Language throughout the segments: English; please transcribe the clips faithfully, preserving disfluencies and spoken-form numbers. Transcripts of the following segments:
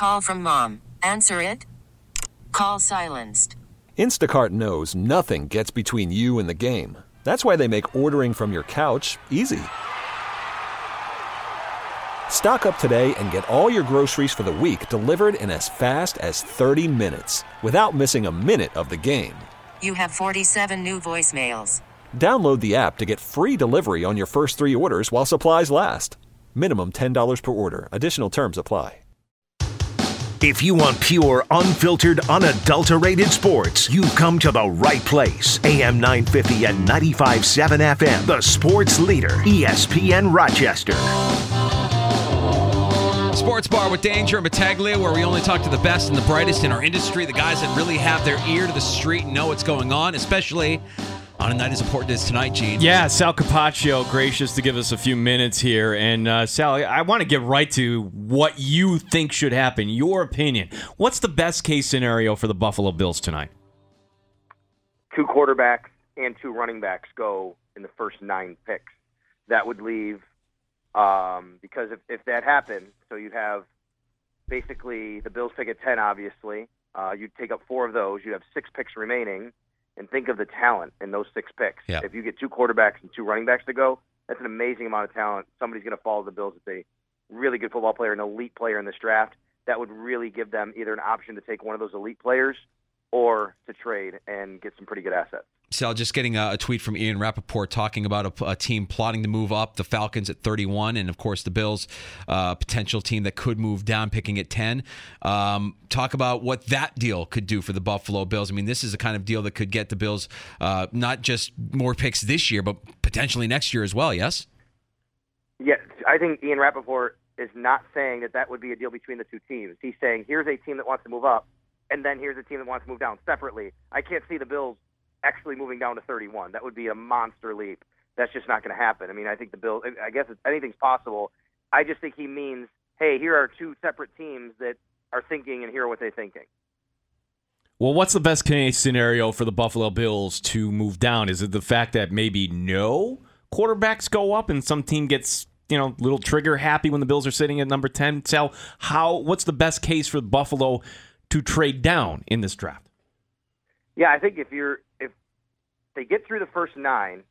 Call from mom. Answer it. Call silenced. Instacart knows nothing gets between you and the game. That's why they make ordering from your couch easy. Stock up today and get all your groceries for the week delivered in as fast as thirty minutes without missing a minute of the game. You have forty-seven new voicemails. Download the app to get free delivery on your first three orders while supplies last. Minimum ten dollars per order. Additional terms apply. If you want pure, unfiltered, unadulterated sports, you've come to the right place. A M nine fifty and ninety-five point seven F M, the sports leader, E S P N Rochester. Sports Bar with Danger and Battaglia, where we only talk to the best and the brightest in our industry, the guys that really have their ear to the street and know what's going on, especially on a night as important as tonight, Gene. Yeah, Sal Capaccio, gracious to give us a few minutes here. And, uh, Sal, I want to get right to what you think should happen, your opinion. What's the best-case scenario for the Buffalo Bills tonight? Two quarterbacks and two running backs go in the first nine picks. That would leave, um, because if, if that happened, so you'd have basically the Bills pick at ten, obviously. Uh, you'd take up four of those. You'd have six picks remaining. And think of the talent in those six picks. Yeah. If you get two quarterbacks and two running backs to go, that's an amazing amount of talent. Somebody's going to follow the Bills. It's a really good football player, an elite player in this draft. That would really give them either an option to take one of those elite players or to trade and get some pretty good assets. Sal, just getting a, a tweet from Ian Rappaport talking about a, a team plotting to move up, the Falcons at thirty-one, and, of course, the Bills, a uh, potential team that could move down, picking at ten. Um, talk about what that deal could do for the Buffalo Bills. I mean, this is the kind of deal that could get the Bills uh, not just more picks this year, but potentially next year as well, yes? Yeah, I think Ian Rappaport is not saying that that would be a deal between the two teams. He's saying here's a team that wants to move up, and then here's a team that wants to move down separately. I can't see the Bills actually moving down to thirty-one. That would be a monster leap. That's just not going to happen. I mean, I think the Bills, I guess it's, anything's possible. I just think he means, hey, here are two separate teams that are thinking, and here are what they're thinking. Well, what's the best case scenario for the Buffalo Bills to move down? Is it the fact that maybe no quarterbacks go up and some team gets, you know, little trigger happy when the Bills are sitting at number ten? Sal, how, what's the best case for Buffalo to trade down in this draft? Yeah, I think if you're if they get through the first nine,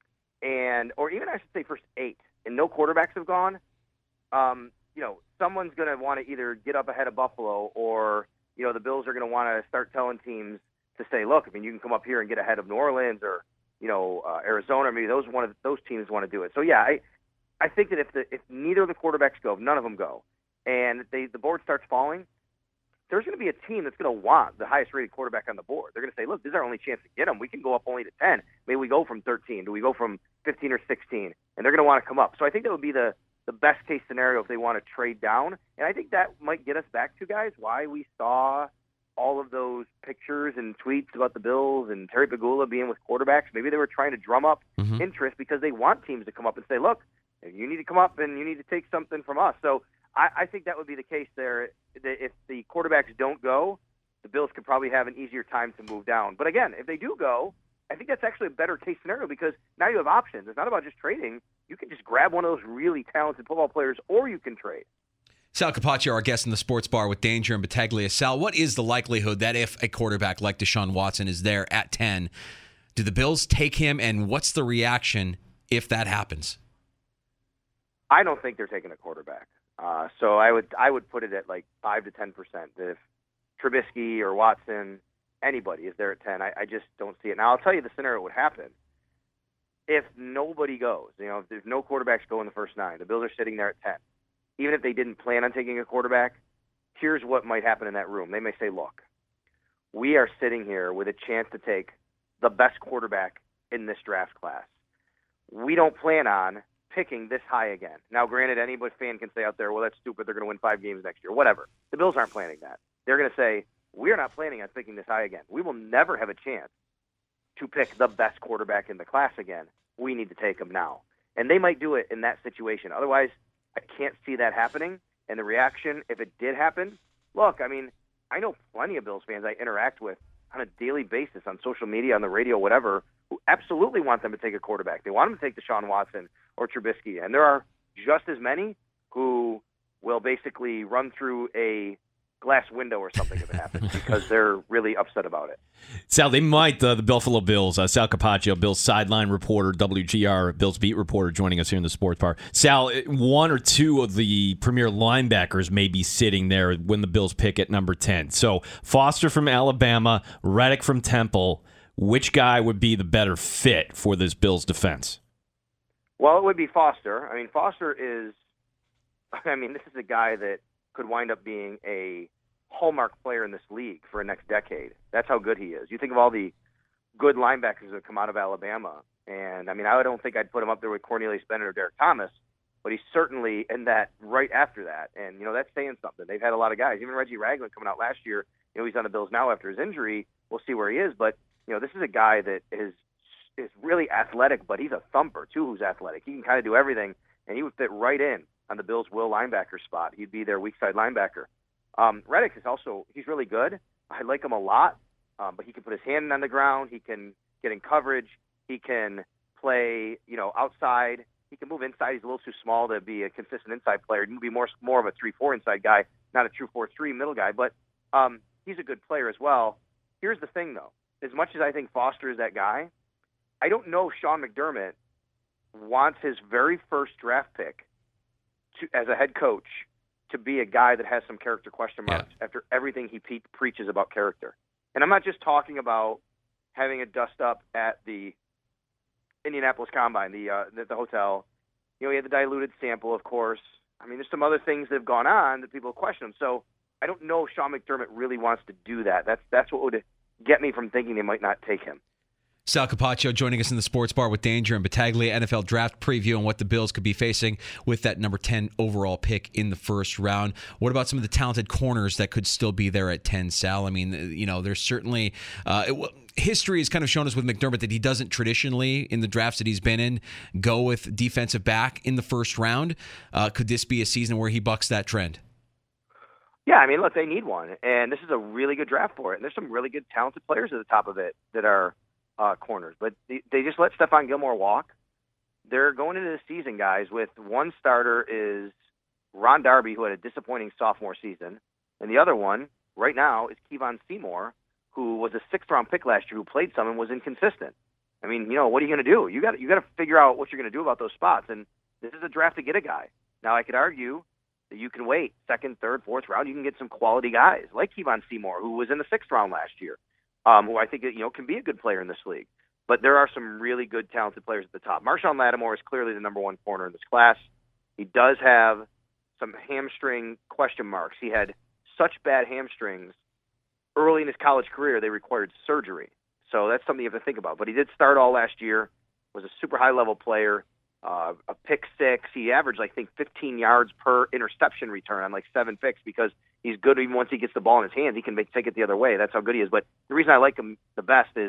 and or even I should say first eight, and no quarterbacks have gone, um, you know, someone's going to want to either get up ahead of Buffalo, or you know, the Bills are going to want to start telling teams to say, look, I mean, you can come up here and get ahead of New Orleans or you know uh, Arizona. Maybe those one of the, those teams want to do it. So yeah, I I think that if the if neither of the quarterbacks go, if none of them go, and they the board starts falling, there's going to be a team that's going to want the highest-rated quarterback on the board. They're going to say, look, this is our only chance to get him. We can go up only to ten. Maybe we go from thirteen. Do we go from fifteen or sixteen? And they're going to want to come up. So I think that would be the, the best-case scenario if they want to trade down. And I think that might get us back to, guys, why we saw all of those pictures and tweets about the Bills and Terry Pegula being with quarterbacks. Maybe they were trying to drum up mm-hmm. interest because they want teams to come up and say, look, you need to come up and you need to take something from us. So I, I think that would be the case there. If the quarterbacks don't go, the Bills could probably have an easier time to move down. But again, if they do go, I think that's actually a better case scenario because now you have options. It's not about just trading. You can just grab one of those really talented football players, or you can trade. Sal Capaccio, our guest in the Sports Bar with Danger and Battaglia. Sal, what is the likelihood that if a quarterback like Deshaun Watson is there at ten, do the Bills take him, and what's the reaction if that happens? I don't think they're taking a quarterback. Uh, so I would I would put it at like five to ten percent. If Trubisky or Watson, anybody is there at ten, I, I just don't see it. Now I'll tell you the scenario would happen if nobody goes. You know, if there's no quarterbacks go in the first nine, the Bills are sitting there at ten. Even if they didn't plan on taking a quarterback, here's what might happen in that room. They may say, "Look, we are sitting here with a chance to take the best quarterback in this draft class. We don't plan on picking this high again." Now, granted, any fan can say out there, well, that's stupid. They're going to win five games next year. Whatever. The Bills aren't planning that. They're going to say, we're not planning on picking this high again. We will never have a chance to pick the best quarterback in the class again. We need to take him now. And they might do it in that situation. Otherwise, I can't see that happening. And the reaction, if it did happen, look, I mean, I know plenty of Bills fans I interact with on a daily basis on social media, on the radio, whatever, who absolutely want them to take a quarterback. They want them to take Deshaun Watson or Trubisky. And there are just as many who will basically run through a glass window or something if it happens because they're really upset about it. Sal, they might, uh, the Buffalo Bills. Uh, Sal Capaccio, Bills sideline reporter, W G R, Bills beat reporter, joining us here in the Sports Bar. Sal, one or two of the premier linebackers may be sitting there when the Bills pick at number ten. So Foster from Alabama, Reddick from Temple. Which guy would be the better fit for this Bills defense? Well, it would be Foster. I mean, Foster is, I mean, this is a guy that could wind up being a hallmark player in this league for the next decade. That's how good he is. You think of all the good linebackers that come out of Alabama, and I mean, I don't think I'd put him up there with Cornelius Bennett or Derek Thomas, but he's certainly in that right after that. And, you know, that's saying something. They've had a lot of guys. Even Reggie Ragland coming out last year, you know, he's on the Bills now after his injury. We'll see where he is, but, you know, this is a guy that is is really athletic, but he's a thumper, too, who's athletic. He can kind of do everything, and he would fit right in on the Bills' will linebacker spot. He'd be their weak side linebacker. Um, Reddick is also, he's really good. I like him a lot, um, but he can put his hand on the ground. He can get in coverage. He can play, you know, outside. He can move inside. He's a little too small to be a consistent inside player. He would be more more of a three four inside guy, not a true four three middle guy. But um, he's a good player as well. Here's the thing, though. As much as I think Foster is that guy, I don't know if Sean McDermott wants his very first draft pick to, as a head coach to be a guy that has some character question marks yeah. after everything he pe- preaches about character. And I'm not just talking about having a dust up at the Indianapolis Combine, the, uh, the the hotel. You know, he had the diluted sample, of course. I mean, there's some other things that have gone on that people question him. So I don't know if Sean McDermott really wants to do that. That's that's what would get me from thinking they might not take him. Sal Capaccio joining us in the Sports Bar with Danger and Battaglia, N F L draft preview and what the Bills could be facing with that number ten overall pick in the first round. What about some of the talented corners that could still be there at ten, Sal? I mean, you know, there's certainly uh, it, history has kind of shown us with McDermott that he doesn't traditionally, in the drafts that he's been in, go with defensive back in the first round. Uh, could this be a season where he bucks that trend? Yeah, I mean, look, they need one, and this is a really good draft for it. And there's some really good talented players at the top of it that are Uh, corners, but they, they just let Stephon Gilmore walk. They're going into the season, guys, with one starter is Ron Darby, who had a disappointing sophomore season, and the other one right now is Kevon Seymour, who was a sixth-round pick last year, who played some and was inconsistent. I mean, you know, what are you going to do? You got you got to figure out what you're going to do about those spots, and this is a draft to get a guy. Now, I could argue that you can wait second, third, fourth round. You can get some quality guys like Kevon Seymour, who was in the sixth round last year. Um, who I think you know can be a good player in this league. But there are some really good, talented players at the top. Marshawn Lattimore is clearly the number one corner in this class. He does have some hamstring question marks. He had such bad hamstrings early in his college career, they required surgery. So that's something you have to think about. But he did start all last year, was a super high-level player, uh, a pick six. He averaged, I think, fifteen yards per interception return on like seven picks because he's good even once he gets the ball in his hands. He can make, take it the other way. That's how good he is. But the reason I like him the best is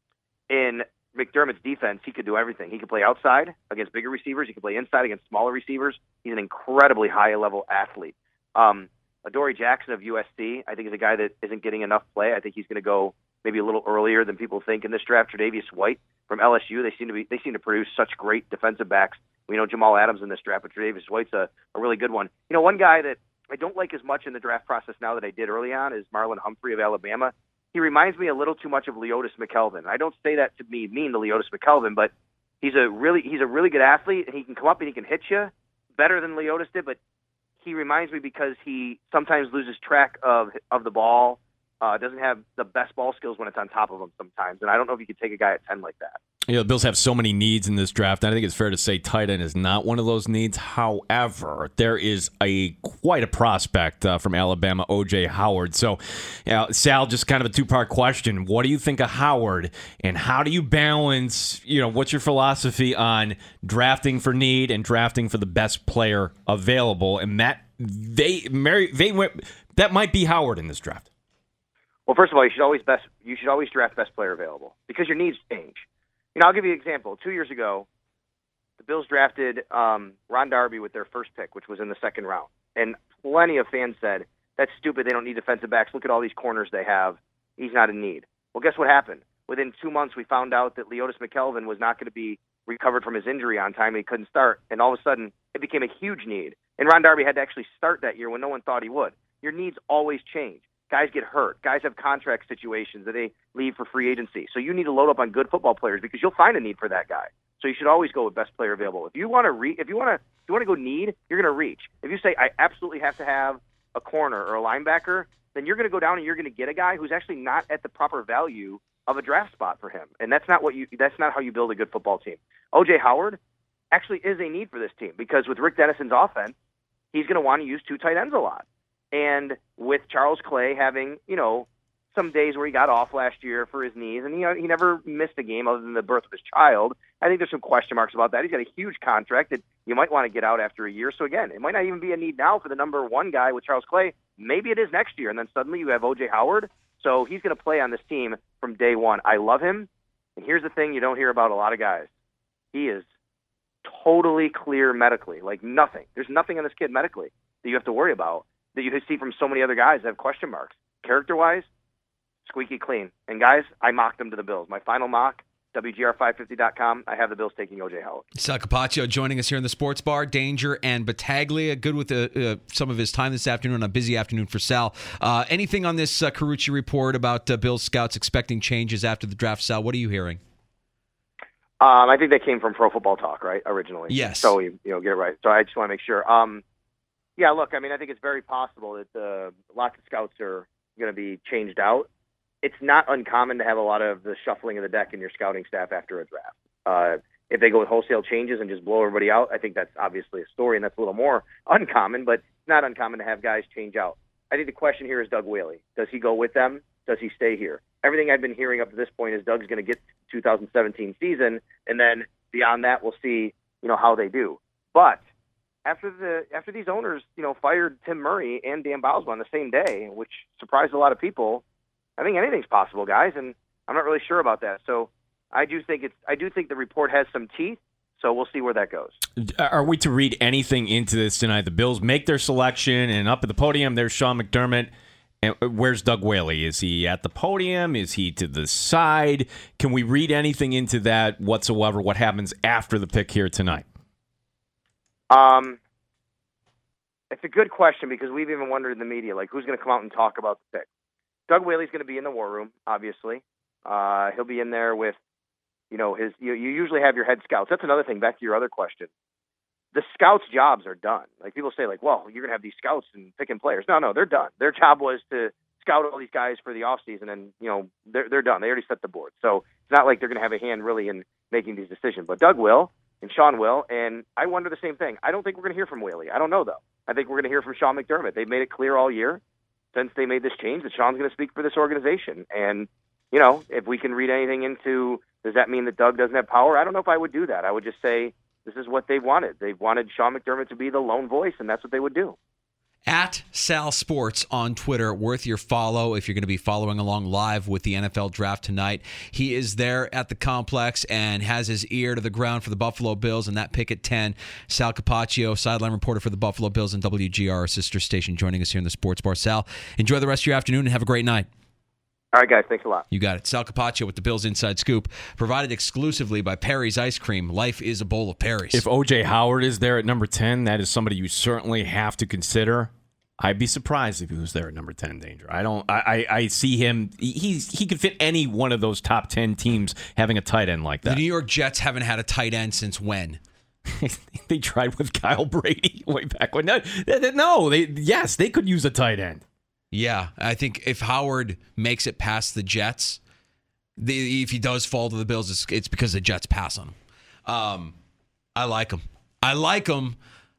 in McDermott's defense, he could do everything. He could play outside against bigger receivers. He could play inside against smaller receivers. He's an incredibly high-level athlete. Um, Adoree Jackson of U S C, I think, is a guy that isn't getting enough play. I think he's going to go maybe a little earlier than people think in this draft. Tre'Davious White from L S U, they seem to be they seem to produce such great defensive backs. We know Jamal Adams in this draft, but Tre'Davious White's a, a really good one. You know, one guy that I don't like as much in the draft process now that I did early on is Marlon Humphrey of Alabama. He reminds me a little too much of Leotis McKelvin. I don't say that to be mean to Leotis McKelvin, but he's a really he's a really good athlete, and he can come up and he can hit you better than Leotis did. But he reminds me because he sometimes loses track of of the ball, uh, doesn't have the best ball skills when it's on top of him sometimes. And I don't know if you could take a guy at ten like that. You know, the Bills have so many needs in this draft, and I think it's fair to say tight end is not one of those needs. However, there is a quite a prospect uh, from Alabama, O J Howard. So, you know, Sal, just kind of a two-part question. What do you think of Howard, and how do you balance, you know, what's your philosophy on drafting for need and drafting for the best player available? And that, they, Mary, they went, that might be Howard in this draft. Well, first of all, you should always best you should always draft best player available because your needs change. You know, I'll give you an example. Two years ago, the Bills drafted um, Ron Darby with their first pick, which was in the second round. And plenty of fans said, that's stupid. They don't need defensive backs. Look at all these corners they have. He's not in need. Well, guess what happened? Within two months, we found out that Leotis McKelvin was not going to be recovered from his injury on time, and he couldn't start. And all of a sudden, it became a huge need. And Ron Darby had to actually start that year when no one thought he would. your needs always change. Guys get hurt. Guys have contract situations that they leave for free agency. So you need to load up on good football players because you'll find a need for that guy. So you should always go with best player available. If you want to re- if you want to if you want to go need, you're going to reach. If you say I absolutely have to have a corner or a linebacker, then you're going to go down and you're going to get a guy who's actually not at the proper value of a draft spot for him. And that's not what you that's not how you build a good football team. O J Howard actually is a need for this team because with Rick Dennison's offense, he's going to want to use two tight ends a lot. And with Charles Clay having, you know, some days where he got off last year for his knees, and he, he never missed a game other than the birth of his child, I think there's some question marks about that. He's got a huge contract that you might want to get out after a year. So, again, it might not even be a need now for the number one guy with Charles Clay. Maybe it is next year, and then suddenly you have O J Howard. So he's going to play on this team from day one. I love him. And here's the thing you don't hear about a lot of guys. He is totally clear medically, like nothing. There's nothing on this kid medically that you have to worry about that you see from so many other guys that have question marks. Character-wise, squeaky clean. And, guys, I mocked them to the Bills. My final mock, W G R five fifty dot com, I have the Bills taking O J Howard. Sal Capaccio joining us here in the Sports Bar. Danger and Battaglia, good with the, uh, some of his time this afternoon, on a busy afternoon for Sal. Uh, anything on this uh, Carucci report about uh, Bills scouts expecting changes after the draft, Sal? What are you hearing? Um, I think they came from Pro Football Talk, right, originally. Yes. So, you, you know, get it right. So I just want to make sure. Um, yeah, look, I mean, I think it's very possible that uh, lots of scouts are going to be changed out. It's not uncommon to have a lot of the shuffling of the deck in your scouting staff after a draft. Uh, if they go with wholesale changes and just blow everybody out, I think that's obviously a story, and that's a little more uncommon, but it's not uncommon to have guys change out. I think the question here is Doug Whaley. Does he go with them? Does he stay here? Everything I've been hearing up to this point is Doug's going to get to two thousand seventeen season, and then beyond that, we'll see, you know, how they do. But after the after these owners, you know, fired Tim Murray and Dan Boswell on the same day, which surprised a lot of people, I think anything's possible, guys, and I'm not really sure about that. So I do think it's I do think the report has some teeth. So we'll see where that goes. Are we to read anything into this tonight? The Bills make their selection, and up at the podium, there's Sean McDermott. And where's Doug Whaley? Is he at the podium? Is he to the side? Can we read anything into that whatsoever? What happens after the pick here tonight? Um, it's a good question because we've even wondered in the media, like, who's going to come out and talk about the pick? Doug Whaley's going to be in the war room, obviously. Uh, he'll be in there with, you know, his. You, you usually have your head scouts. That's another thing. Back to your other question. The scouts' jobs are done. Like, people say, like, well, you're going to have these scouts and picking players. No, no, they're done. Their job was to scout all these guys for the offseason, and, you know, they're, they're done. They already set the board. So it's not like they're going to have a hand really in making these decisions. But Doug will, and Sean will, and I wonder the same thing. I don't think we're going to hear from Whaley. I don't know, though. I think we're going to hear from Sean McDermott. They've made it clear all year since they made this change that Sean's going to speak for this organization. And, you know, if we can read anything into, does that mean that Doug doesn't have power? I don't know if I would do that. I would just say, this is what they've wanted. They've wanted Sean McDermott to be the lone voice, and that's what they would do. At Sal Sports on Twitter, worth your follow if you're going to be following along live with the N F L draft tonight. He is there at the complex and has his ear to the ground for the Buffalo Bills and that pick at ten. Sal Capaccio, sideline reporter for the Buffalo Bills and W G R, our sister station, joining us here in the Sports Bar. Sal, enjoy the rest of your afternoon and have a great night. All right, guys. Thanks a lot. You got it. Sal Capaccio with the Bills Inside Scoop, provided exclusively by Perry's Ice Cream. Life is a bowl of Perry's. If O J Howard is there at number ten, that is somebody you certainly have to consider. I'd be surprised if he was there at number ten, Danger. I don't. I, I, I see him. He's he could fit any one of those top ten teams having a tight end like that. The New York Jets haven't had a tight end since when? They tried with Kyle Brady way back when. No, no, they yes, they could use a tight end. Yeah, I think if Howard makes it past the Jets, the, if he does fall to the Bills, it's, it's because the Jets pass on him. Um, I like him. I like him,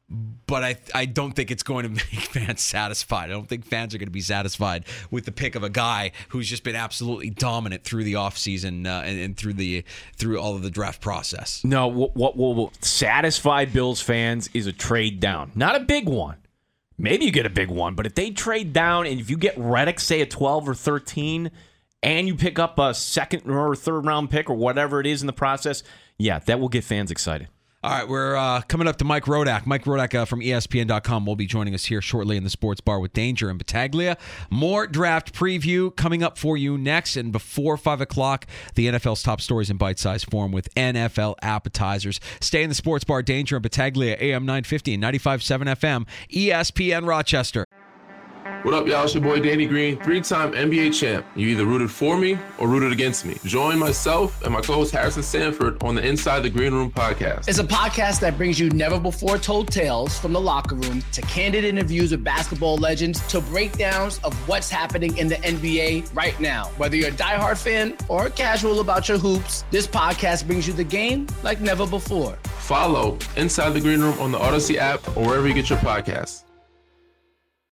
but I I don't think it's going to make fans satisfied. I don't think fans are going to be satisfied with the pick of a guy who's just been absolutely dominant through the offseason uh, and, and through the through all of the draft process. No, what, what will satisfy Bills fans is a trade down. Not a big one. Maybe you get a big one, but if they trade down and if you get Reddick, say at twelve or thirteen, and you pick up a second or third round pick or whatever it is in the process, yeah, that will get fans excited. All right, we're uh, coming up to Mike Rodak. Mike Rodak uh, from E S P N dot com will be joining us here shortly in the Sports Bar with Danger and Battaglia. More draft preview coming up for you next. And before five o'clock, the N F L's top stories in bite-sized form with N F L appetizers. Stay in the Sports Bar, Danger and Battaglia, A M nine fifty and ninety-five point seven F M, E S P N Rochester. What up, y'all? It's your boy Danny Green, three-time N B A champ. You either rooted for me or rooted against me. Join myself and my co-host Harrison Sanford on the Inside the Green Room podcast. It's a podcast that brings you never-before-told tales from the locker room to candid interviews with basketball legends to breakdowns of what's happening in the N B A right now. Whether you're a diehard fan or casual about your hoops, this podcast brings you the game like never before. Follow Inside the Green Room on the Odyssey app or wherever you get your podcasts.